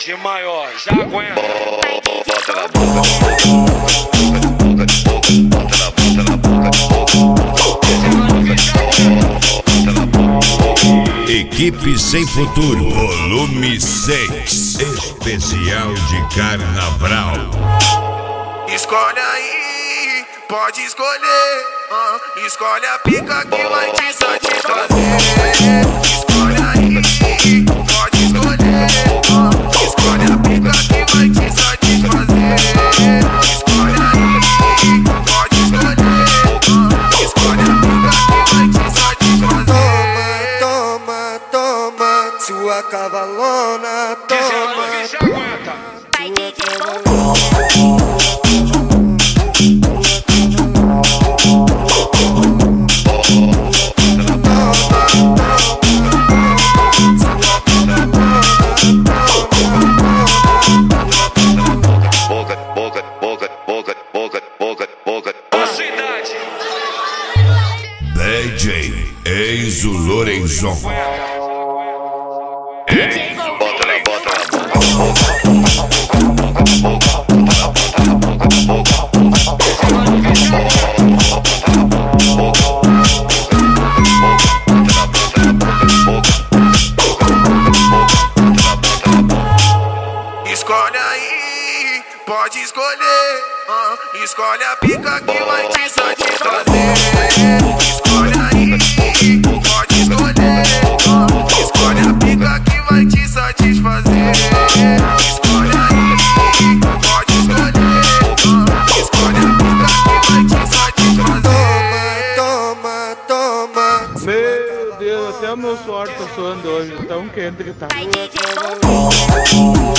hoje, maior, já aguenta. Bota na boca, bota na boca. Equipe Sem Futuro, volume 6, especial de Carnaval. Escolhe aí, pode escolher. Escolhe a pica que vai te satisfazer. Escolhe aí, pode escolher. Escolhe a pica que vai te satisfazer. Escolhe aí, pode escolher. Escolhe a pica que vai te satisfazer. Toma, toma, sua cavalona, toma. Já aguenta. DJ Enzo Lorenzon. Bota na boca. Escolhe aí, pode escolher. Escolhe a pica que vai te satisfazer. Escolhe aí, pode escolher. Escolhe a pica que vai te satisfazer. Escolhe aí, pode escolher. Escolhe a pica que vai te satisfazer. Toma, toma, toma. Meu Deus, até o meu suor tá suando hoje, tão quente que tá.